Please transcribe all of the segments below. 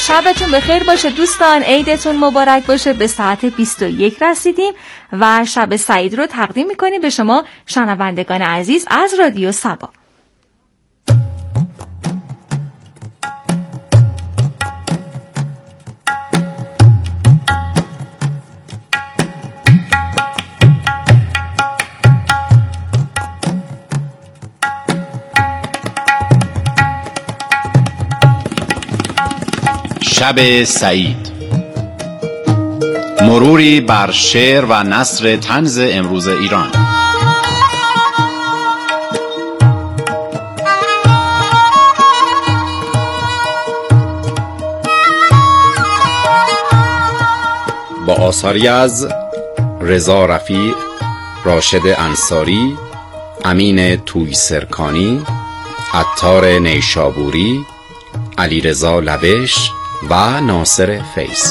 شبتون بخیر باشه دوستان، عیدتون مبارک باشه. به ساعت 21 رسیدیم و شب سعید رو تقدیم میکنیم به شما شنوندگان عزیز از رادیو سبا. شب سعید، مروری بر شعر و نثر طنز امروز ایران. با آثاری از رضا رفیع، راشد انصاری، امین تویسرکانی، عطار نیشابوری، علیرضا لوش و ناصر فیض.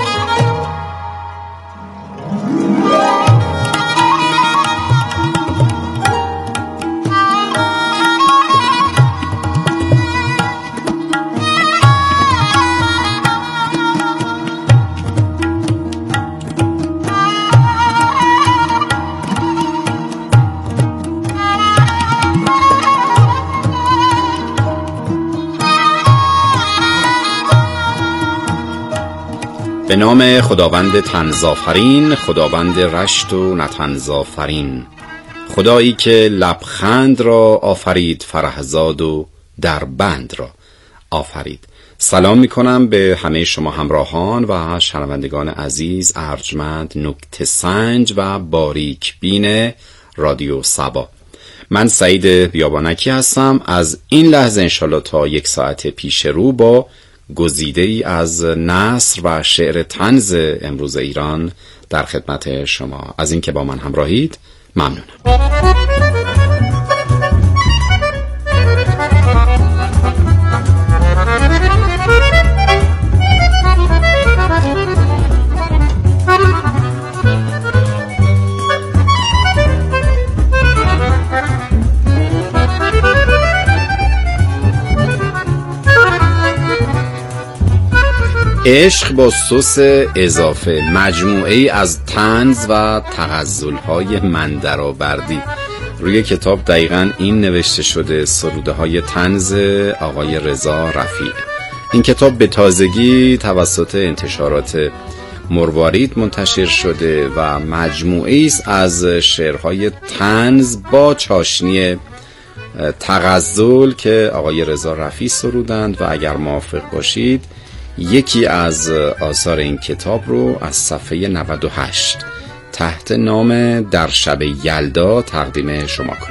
به نام خداوند طنزآفرین، خداوند رشت و نطنزآفرین، خدایی که لبخند را آفرید، فرهزاد و دربند را آفرید. سلام می کنم به همه شما همراهان و شنوندگان عزیز، ارجمند، نکته سنج و باریک بین رادیو سبا. من سعید بیابانکی هستم. از این لحظه انشالله تا 1 ساعت پیش رو با گزیده‌ای از نثر و شعر طنز امروز ایران در خدمت شما. از اینکه با من همراهید ممنونم. عشق با سس اضافه، مجموعه‌ای از طنز و تغزل‌های من درآوردی. روی کتاب دقیقاً این نوشته شده: سروده‌های طنز آقای رضا رفیع. این کتاب به تازگی توسط انتشارات مروارید منتشر شده و مجموعه‌ای است از شعرهای طنز با چاشنی تغزل که آقای رضا رفیع سرودند. و اگر موافق باشید یکی از آثار این کتاب رو از صفحه 98 تحت نام در شب یلدا تقدیم شما کنم.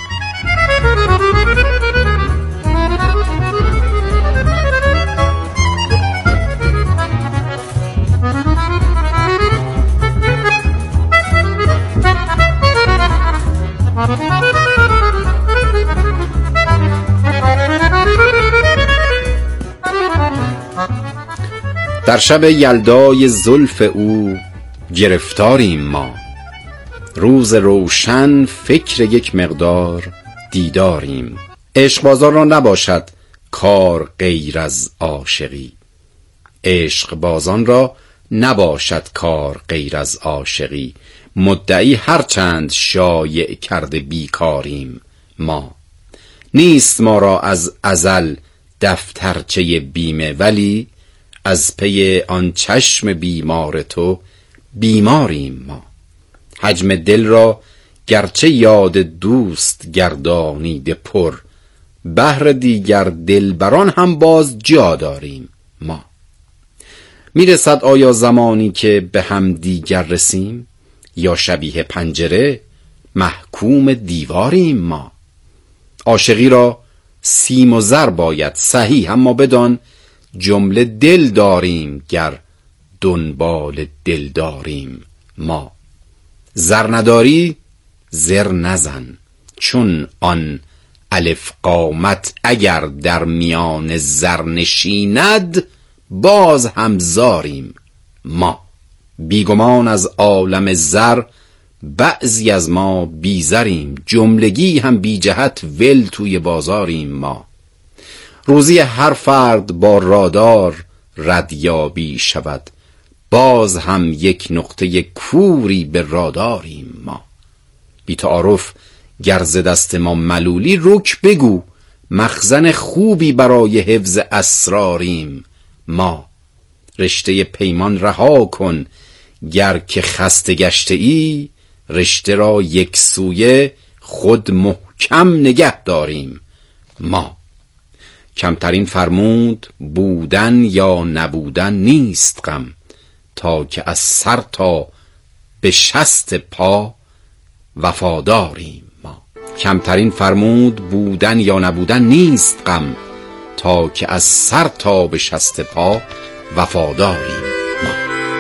در شب یلدای زلف او گرفتاریم ما، روز روشن فکر یک مقدار دیداریم. عشق بازار را نباشد کار غیر از عاشقی، عشق بازان را نباشد کار غیر از عاشقی. مدعی هرچند شایع کرده بیکاریم ما، نیست ما را از ازل دفترچه بیمه، ولی از پی آن چشم بیمار تو بیماریم ما. حجم دل را گرچه یاد دوست گردانیده پر، بهر دیگر دلبران هم باز جا داریم ما. میرسد آیا زمانی که به هم دیگر رسیم، یا شبیه پنجره محکوم دیواریم ما. عاشقی را سیم و زر باید صحیح، اما بدان جمله دل داریم گر دنبال دل داریم ما. زر نداری زر نزن، چون آن الف قامت اگر در میان زر نشیند، باز هم زاریم ما. بیگمان از عالم زر بعضی از ما بیزریم، جملگی هم بی جهت ول توی بازاریم ما. روزی هر فرد با رادار ردیابی شود، باز هم یک نقطه کوری به راه داریم ما. بی تعارف گر ز دست ما ملولی، رک بگو مخزن خوبی برای حفظ اسراریم ما. رشته پیمان رها کن گر که خسته گشته ای، رشته را یک سویه خود محکم نگه داریم ما. کمترین فرمود بودن یا نبودن نیست غم، تا که از سر تا به شست پا وفاداریم ما. کمترین فرمود بودن یا نبودن نیست غم، تا که از سر تا به شست پا وفاداریم ما.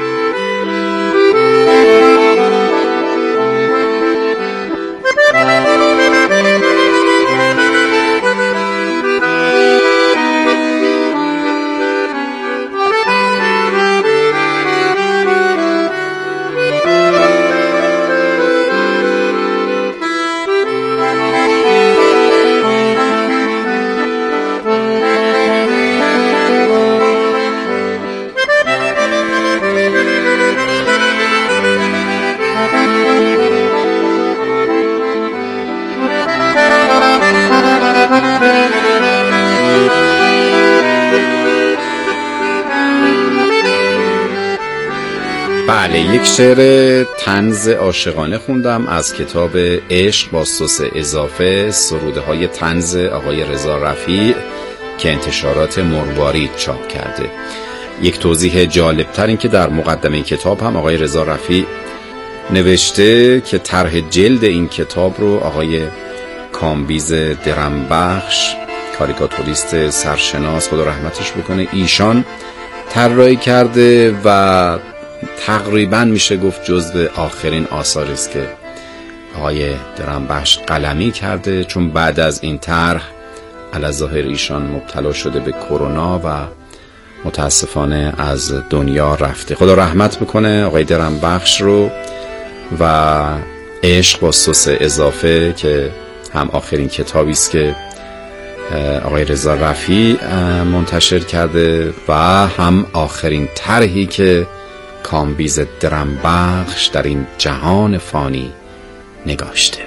بله، یک شعر طنز عاشقانه خوندم از کتاب عشق با سس اضافه، سروده های طنز آقای رضا رفیع که انتشارات مروارید چاپ کرده. یک توضیح جالبتر این که در مقدمه این کتاب هم آقای رضا رفیع نوشته که طرح جلد این کتاب رو آقای کامبیز درمبخش، کاریکاتوریست سرشناس خدا رحمتش بکنه، ایشان طراحی کرده و تقریبا میشه گفت جزو آخرین آثاری است که آقای درمبخش قلمی کرده، چون بعد از این طرح علی‌ظاهر ایشان مبتلا شده به کرونا و متاسفانه از دنیا رفته. خدا رحمت بکنه آقای درمبخش رو. و عشق با سس اضافه که هم آخرین کتابی است که آقای رضا رفیع منتشر کرده و هم آخرین طرحی که کامبیز درمبخش در این جهان فانی نگاشته.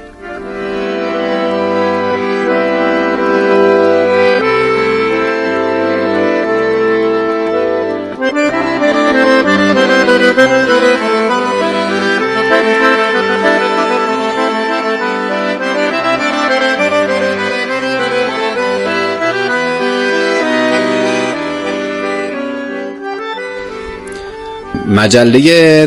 مجله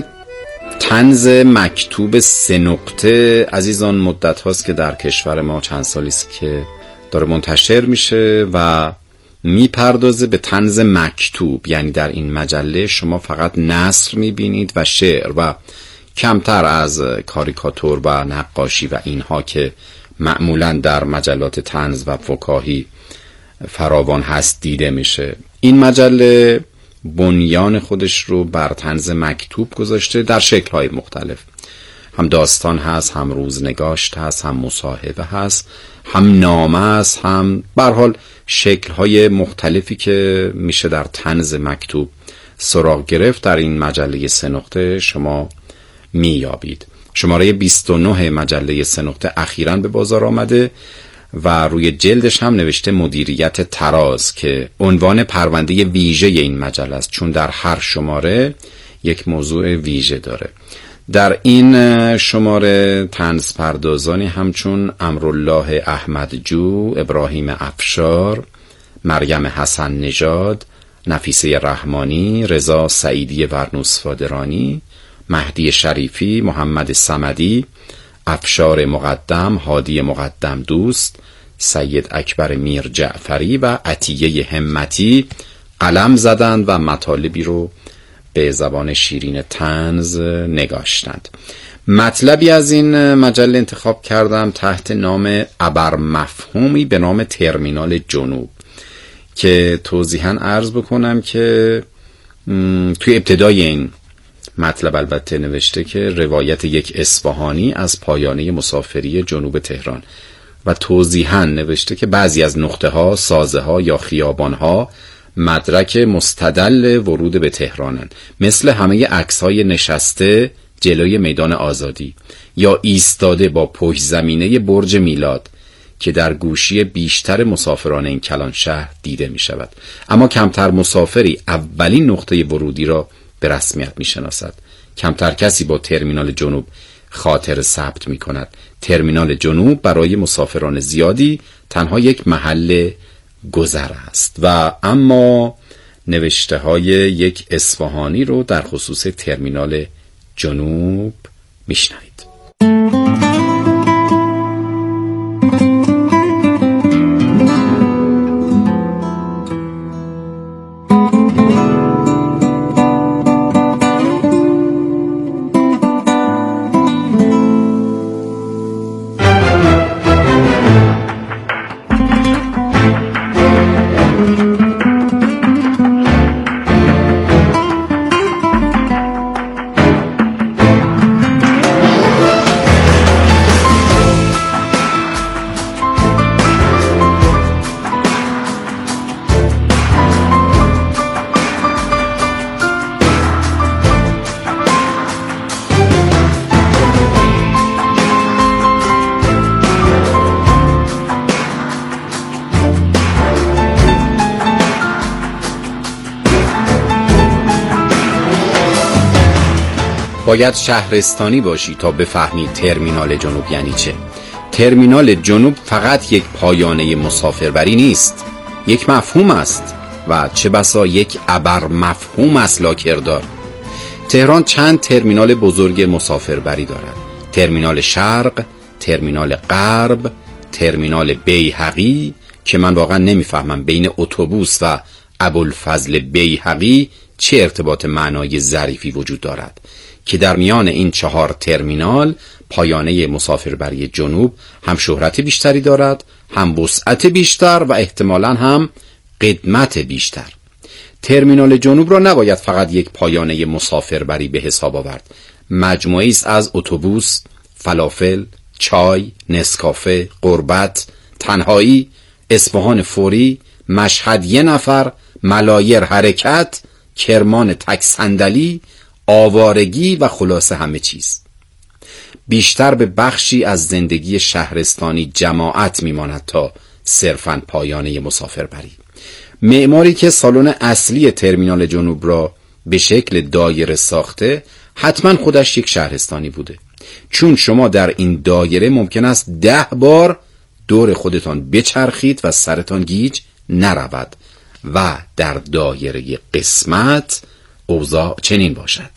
طنز مکتوب 3 نقطه عزیزان مدت هاست که در کشور ما چند سالی است که داره منتشر میشه و میپردازه به طنز مکتوب، یعنی در این مجله شما فقط نثر میبینید و شعر و کمتر از کاریکاتور و نقاشی و اینها که معمولا در مجلات طنز و فکاهی فراوان هست دیده میشه. این مجله بنیان خودش رو بر طنز مکتوب گذاشته در شکل‌های مختلف، هم داستان هست، هم روزنگاشت هست، هم مصاحبه هست، هم نامه هست، هم به هر حال شکل‌های مختلفی که میشه در طنز مکتوب سراغ گرفت در این مجله 3 نقطه شما میابید. شماره 29 مجله 3 نقطه اخیراً به بازار آمده و روی جلدش هم نوشته مدیریت تراز که عنوان پرونده ویژه این مجله است، چون در هر شماره یک موضوع ویژه داره. در این شماره طنز پردازانی همچون امرالله احمدجو، ابراهیم افشار، مریم حسن نژاد، نفیسه رحمانی، رضا سعیدی ورنوسفادرانی، مهدی شریفی، محمد صمدی، افشار مقدم، هادی مقدم دوست، سید اکبر میر جعفری و عطیه همتی قلم زدند و مطالبی رو به زبان شیرین طنز نگاشتند. مطلبی از این مجله انتخاب کردم تحت نام ابرمفهومی به نام ترمینال جنوب که توضیحاً عرض بکنم که توی ابتدای این مطلب البته نوشته که روایت یک اصفهانی از پایانه مسافری جنوب تهران و توضیحاً نوشته که بعضی از نقطه ها، سازه ها یا خیابان ها مدرک مستدل ورود به تهرانن، مثل همه عکس‌های نشسته جلوی میدان آزادی یا ایستاده با پشت زمینه برج میلاد که در گوشی بیشتر مسافران این کلان شهر دیده می شود. اما کمتر مسافری اولین نقطه ورودی را به رسمیت می شناسد. کمتر کسی با ترمینال جنوب خاطر ثبت می کند. ترمینال جنوب برای مسافران زیادی تنها یک محل گذر است. و اما نوشته های یک اصفهانی رو در خصوص ترمینال جنوب میشنوید. باید شهرستانی باشی تا بفهمی ترمینال جنوب یعنی چه. ترمینال جنوب فقط یک پایانه مسافربری نیست، یک مفهوم است و چه بسا یک ابر مفهوم است لاکردار. تهران چند ترمینال بزرگ مسافربری دارد: ترمینال شرق، ترمینال غرب، ترمینال بیهقی که من واقعا نمیفهمم بین اتوبوس و ابوالفضل بیهقی چه ارتباط معنای ظریفی وجود دارد، که در میان این 4 ترمینال پایانه مسافربری جنوب هم شهرت بیشتری دارد، هم وسعت بیشتر و احتمالاً هم قدمت بیشتر. ترمینال جنوب را نباید فقط یک پایانه مسافربری به حساب آورد. مجموعه‌ای است از اتوبوس، فلافل، چای، نسکافه، قربت، تنهایی، اصفهان فوری، مشهد 1 نفر، ملایر حرکت، کرمان تک صندلی، آوارگی و خلاصه همه چیز. بیشتر به بخشی از زندگی شهرستانی جماعت میماند تا صرفاً پایانه مسافربری. معماری که سالن اصلی ترمینال جنوب را به شکل دایره ساخته حتما خودش یک شهرستانی بوده، چون شما در این دایره ممکن است 10 بار دور خودتان بچرخید و سرتان گیج نرود و در دایره قسمت اوضاع چنین باشد.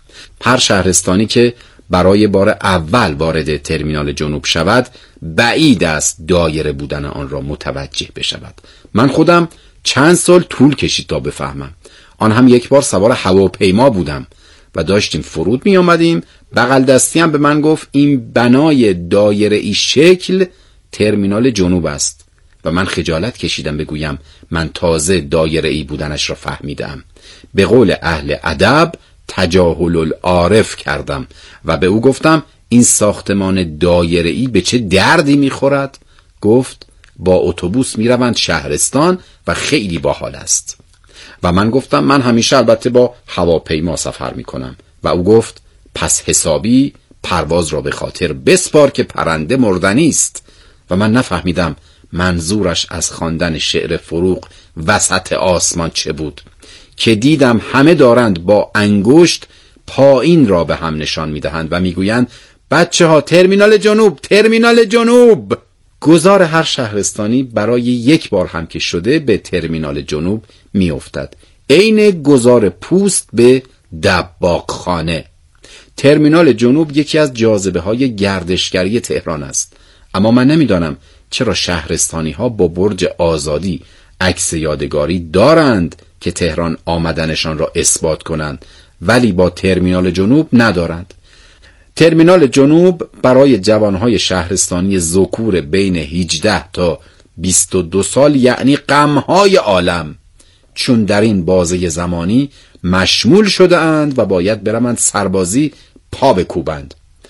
هر شهرستانی که برای بار اول وارد ترمینال جنوب شود بعید است دایره بودن آن را متوجه بشود. من خودم چند سال طول کشید تا بفهمم. آن هم یک بار سوار هواپیما بودم و داشتیم فرود می آمدیم، بغل دستی هم به من گفت این بنای دایره ای شکل ترمینال جنوب است و من خجالت کشیدم بگویم من تازه دایره ای بودنش را فهمیدم. به قول اهل ادب تجاهل العارف کردم و به او گفتم این ساختمان دایره‌ای به چه دردی میخورد؟ گفت با اتوبوس میروند شهرستان و خیلی باحال است. و من گفتم من همیشه البته با هواپیما سفر میکنم و او گفت پس حسابی پرواز را به خاطر بسپار که پرنده مردنی است. و من نفهمیدم منظورش از خواندن شعر فروغ وسط آسمان چه بود، که دیدم همه دارند با انگشت پایین را به هم نشان میدهند و میگویند بچه ها ترمینال جنوب، ترمینال جنوب. گذار هر شهرستانی برای یک بار هم که شده به ترمینال جنوب میافتد، عین گذار پوست به دباغخانه. ترمینال جنوب یکی از جاذبه های گردشگری تهران است، اما من نمیدانم چرا شهرستانی ها با برج آزادی عکس یادگاری دارند که تهران آمدنشان را اثبات کنند ولی با ترمینال جنوب ندارند. ترمینال جنوب برای جوانهای شهرستانی ذکور بین 18 تا 22 سال یعنی غمهای عالم، چون در این بازه زمانی مشمول شده اند و باید بروند سربازی پا بکوبند.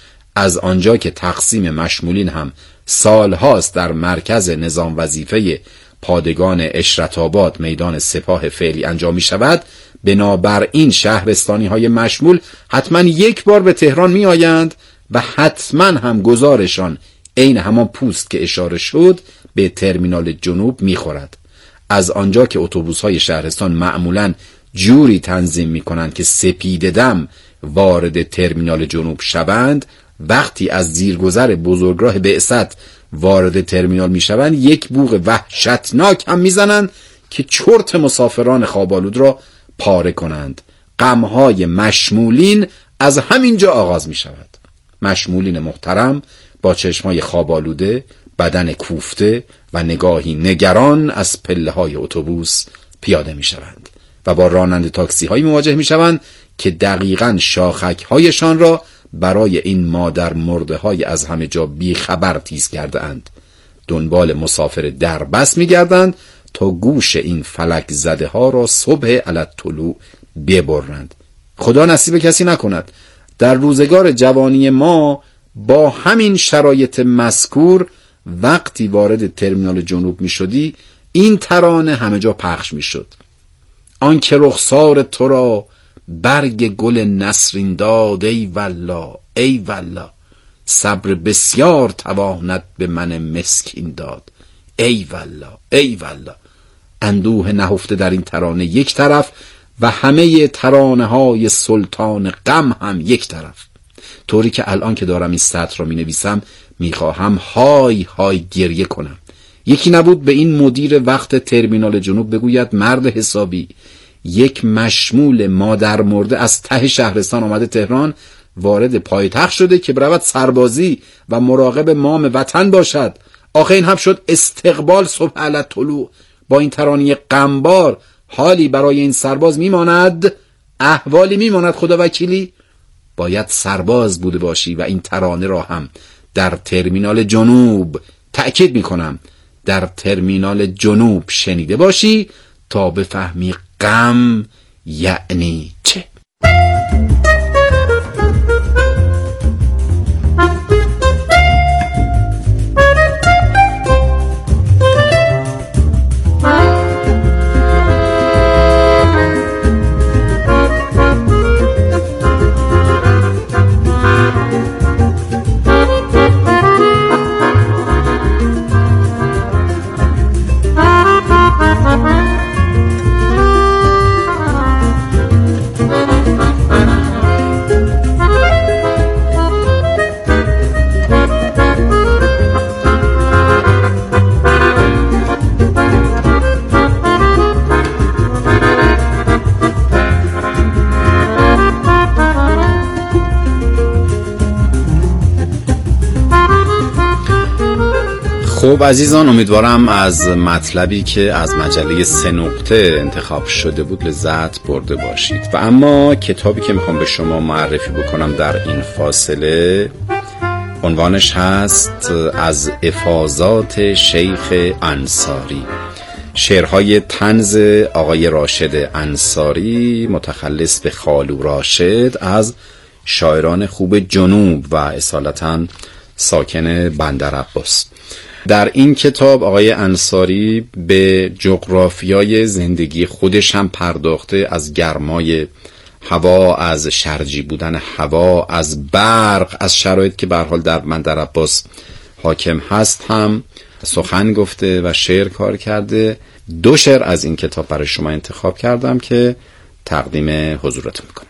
از آنجا که تقسیم مشمولین هم سالهاست در مرکز نظام وظیفه پادگان اشرت‌آباد میدان سپاه فعلی انجام می شود، بنابراین شهرستانی های مشمول حتما یک بار به تهران می آیند و حتما هم گزارشان عین همان پوست که اشاره شد به ترمینال جنوب می خورد. از آنجا که اتوبوس های شهرستان معمولاً جوری تنظیم می کنند که سپید دم وارد ترمینال جنوب شوند، وقتی از زیرگذر بزرگراه بعثت وارد ترمینال می شوند یک بوق وحشتناک هم می زنند که چرت مسافران خوابالود را پاره کنند. غمهای مشمولین از همینجا آغاز می شود. مشمولین محترم با چشمای خوابالوده، بدن کوفته و نگاهی نگران از پله های اتوبوس پیاده می شوند و با راننده تاکسی هایی مواجه می شوند که دقیقاً شاخک هایشان را برای این مادر مرده های از همه جا بی خبر تیز کرده اند. دنبال مسافر دربست می گردند تا گوش این فلک زده ها را صبح علی طلوع ببرند. خدا نصیب کسی نکند در روزگار جوانی ما با همین شرایط مذکور وقتی وارد ترمینال جنوب می شدی این ترانه همه جا پخش می شد: آن که رخسار تو را برگ گل نسرین داد، ای والله ای والله، صبر بسیار تواند به من مسکین داد، ای والله ای والله. اندوه نهفته در این ترانه یک طرف و همه ترانه های سلطان غم هم یک طرف. طوری که الان که دارم این سطر را می نویسم می خواهم های های گریه کنم. یکی نبود به این مدیر وقت ترمینال جنوب بگوید مرد حسابی، یک مشمول مادر مرده از ته شهرستان آمده تهران، وارد پایتخت شده که برود سربازی و مراقب مام وطن باشد. آخه این هم شد استقبال صبح علی طلوع. با این ترانه غمبار حالی برای این سرباز میماند؟ احوالی میماند خدا وکیلی؟ باید سرباز بوده باشی و این ترانه را هم در ترمینال جنوب، تأکید میکنم در ترمینال جنوب شنیده باشی تا بفهمی غم یعنی چه. خب عزیزان، امیدوارم از مطلبی که از مجله 3 نقطه انتخاب شده بود لذت برده باشید. و اما کتابی که میخوام به شما معرفی بکنم در این فاصله عنوانش هست از افاضات شیخ انصاری، شعرهای طنز آقای راشد انصاری متخلص به خالو راشد از شاعران خوب جنوب و اصالتاً ساکن بندر عباس. در این کتاب آقای انصاری به جغرافیای زندگی خودش هم پرداخته، از گرمای هوا، از شرجی بودن هوا، از برق، از شرایط که به هر حال در بندر عباس حاکم هست هم سخن گفته و شعر کار کرده. 2 شعر از این کتاب برای شما انتخاب کردم که تقدیم حضورتون میکنم.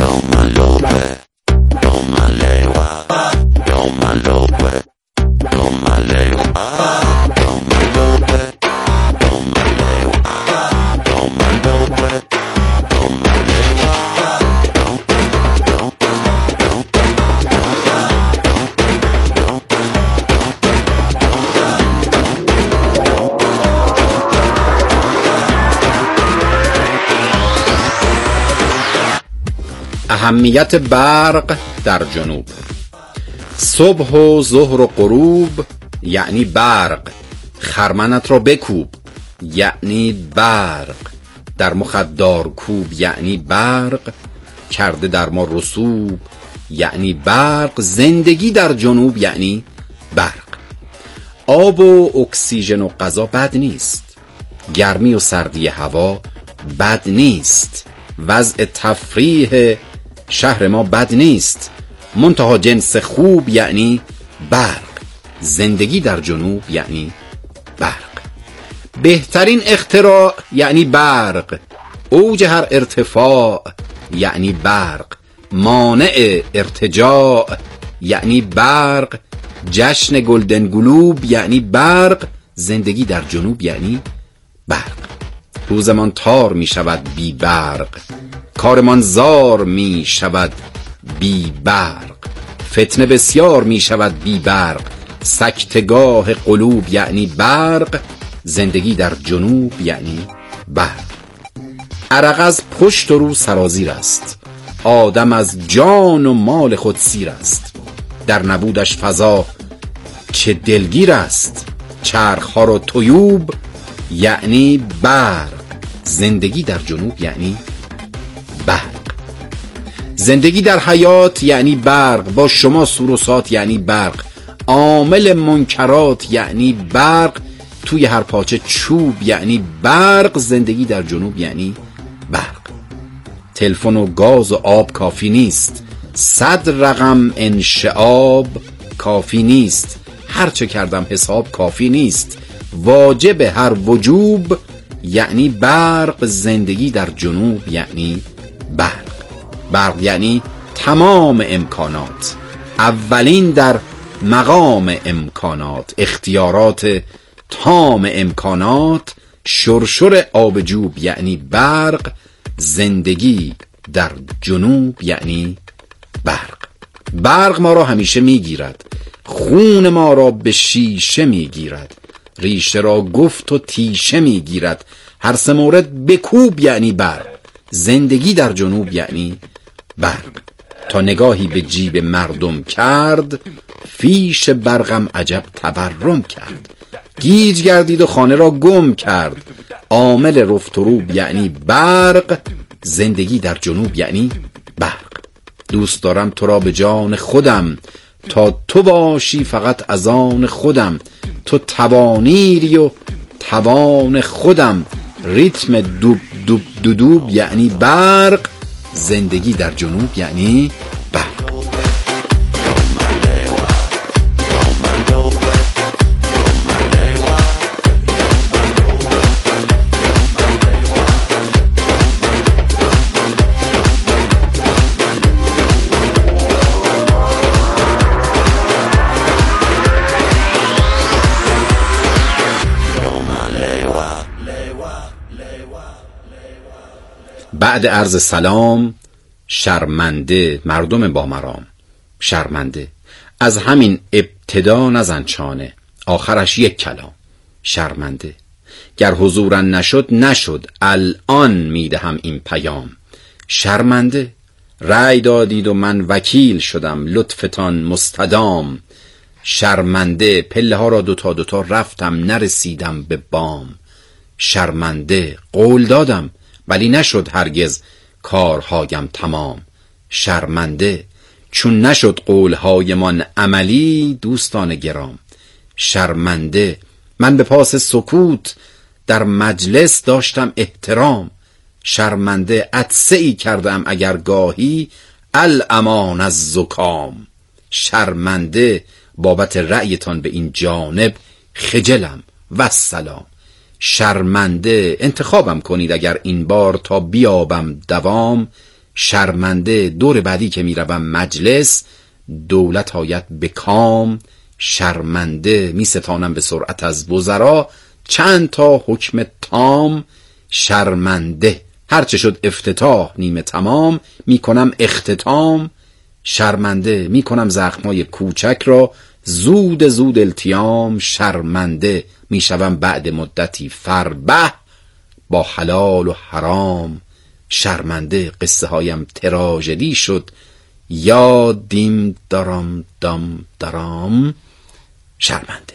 اهمیت برق در جنوب. صبح و ظهر و غروب یعنی برق، خرمنت را بکوب یعنی برق، در مخت دارکوب یعنی برق، کرده در ما رسوب یعنی برق، زندگی در جنوب یعنی برق. آب و اکسیژن و غذا بد نیست، گرمی و سردی هوا بد نیست، وضع تفریح شهر ما بد نیست، منتها جنس خوب یعنی برق. زندگی در جنوب یعنی برق. بهترین اختراع یعنی برق. اوج هر ارتفاع یعنی برق. مانع ارتجاع یعنی برق. جشن گلدن گلوب یعنی برق. زندگی در جنوب یعنی برق. روزمان تار می شود بی برق، کارمان زار می شود بی برق. فتنه بسیار می شود بی برق. سکتگاه قلوب یعنی برق. زندگی در جنوب یعنی برق. عرق از پشت و رو سرازیر است، آدم از جان و مال خود سیر است. در نبودش فضا چه دلگیر است، چرخها را طیوب یعنی برق. زندگی در جنوب یعنی برق. زندگی در حیات یعنی برق. با شما سور و سات یعنی برق. عامل منکرات یعنی برق. توی هر پاچه چوب یعنی برق. زندگی در جنوب یعنی برق. تلفن و گاز و آب کافی نیست، 100 رقم انشعاب کافی نیست. هرچه کردم حساب کافی نیست، واجب هر وجوب یعنی برق. زندگی در جنوب یعنی برق. برق یعنی تمام امکانات، اولین در مقام امکانات، اختیارات تام امکانات. شرشر آبجوب یعنی برق. زندگی در جنوب یعنی برق. برق ما را همیشه میگیرد، خون ما را به شیشه میگیرد، ریشه را گفت و تیشه میگیرد. هر سه مورد بکوب یعنی برق. زندگی در جنوب یعنی برق. تا نگاهی به جیب مردم کرد، فیش برقم عجب تورم کرد. گیج گردید و خانه را گم کرد. عامل رفت و روب یعنی برق. زندگی در جنوب یعنی برق. دوست دارم تو را به جان خودم، تا تو باشی فقط از آن خودم. تو توانیری و توان خودم. ریتم دوب دوب دودوب یعنی برق. زندگی در جنوب یعنی برق. بعد عرض سلام، شرمنده مردم با مرام. شرمنده از همین ابتدا نزن چانه، آخرش یک کلام. شرمنده گر حضورن نشد، الان میدهم این پیام. شرمنده رأی دادید و من وکیل شدم، لطفتان مستدام. شرمنده پله ها را دوتا رفتم، نرسیدم به بام. شرمنده قول دادم ولی نشد هرگز کارهایم تمام. شرمنده چون نشد قولهایمان عملی، دوستان گرام. شرمنده من به پاس سکوت در مجلس داشتم احترام. شرمنده عطسه ای کردم اگر گاهی، الامان از زکام. شرمنده بابت رأیتان به این جانب، خجلم والسلام. شرمنده انتخابم کنید اگر این بار، تا بیابم دوام. شرمنده دور بعدی که میروم مجلس، دولت آید به کام. شرمنده می ستانم به سرعت از وزرا، چند تا حکم تام. شرمنده هرچه شد افتتاح نیمه تمام، می کنم اختتام. شرمنده می کنم زخمای کوچک را زود التیام. شرمنده می شوم بعد مدتی فربه با حلال و حرام. شرمنده قصه هایم تراژدی شد، یا دیم دارم دام دارام. شرمنده.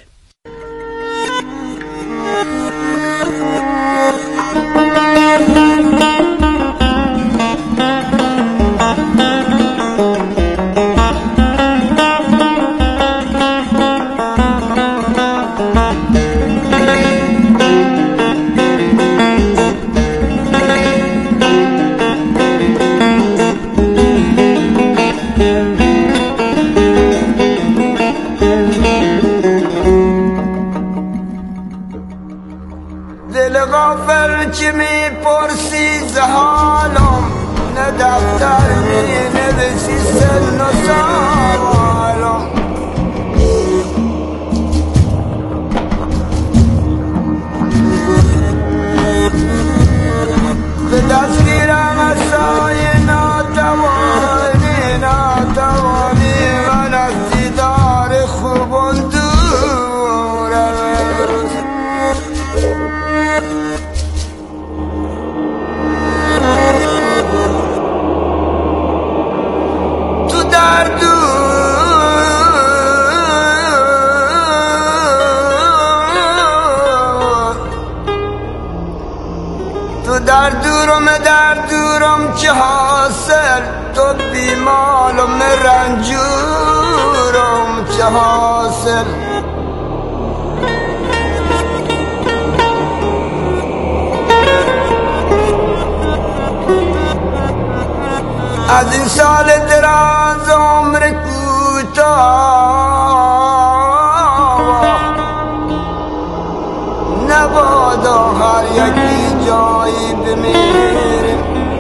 رنجورم چه حاصل تو بیمال و رنجورم چه حاصل از این سال دراز عمر کوتاه نبادا هر یکی جایی بمیریم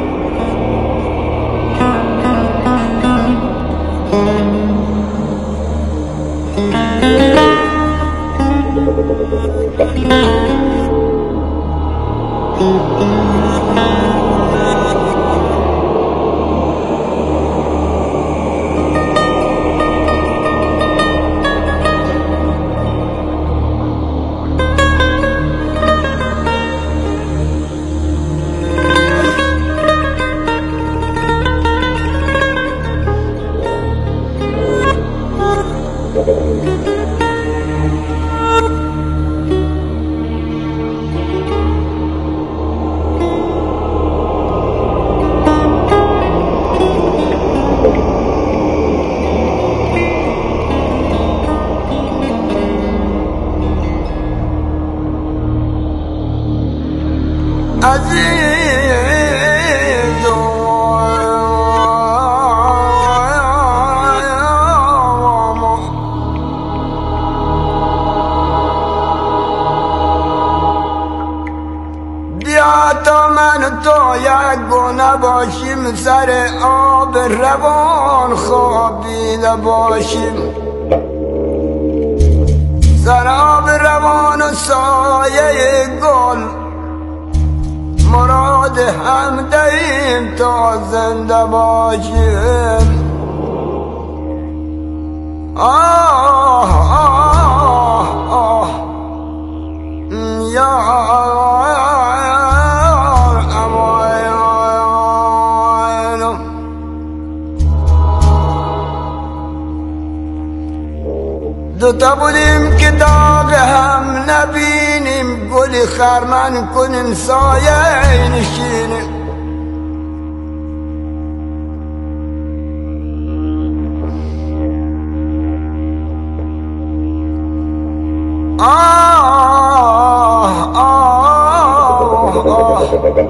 تا من تو یک گونه باشیم سر آب روان خوابیده باشیم سر آب روان و سایه گل مراد هم دهیم تا زنده باشیم آه آه آه یا دوتا بودیم که داغ هم نبینیم گلی خرمن کنیم سایه نشینیم آه آه آه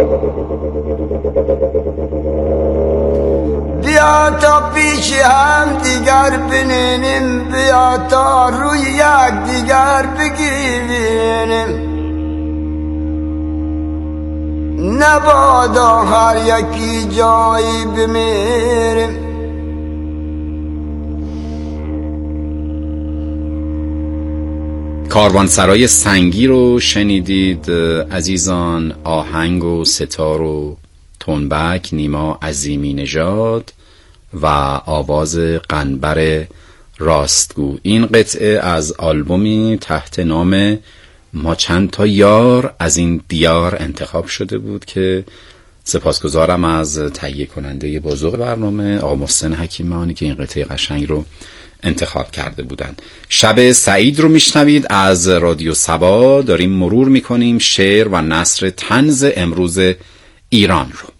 بیا تا پیش هم دیگر بنینیم بیا تا روی یک دیگر بگیریم نبادا هر یکی جایی بمیریم کاروانسرای سنگی رو شنیدید عزیزان. آهنگ و ستار و تنبک نیما عظیمی نژاد و آواز قنبر راستگو. این قطعه از آلبومی تحت نام ما چند تا یار از این دیار انتخاب شده بود که سپاسگزارم از تهیه کننده بزرگ برنامه آقا محسن حکیمانی که این قطعه قشنگ رو انتخاب کرده بودند. شب سعید رو میشنوید از رادیو سبا. داریم مرور میکنیم شعر و نثر طنز امروز ایران رو.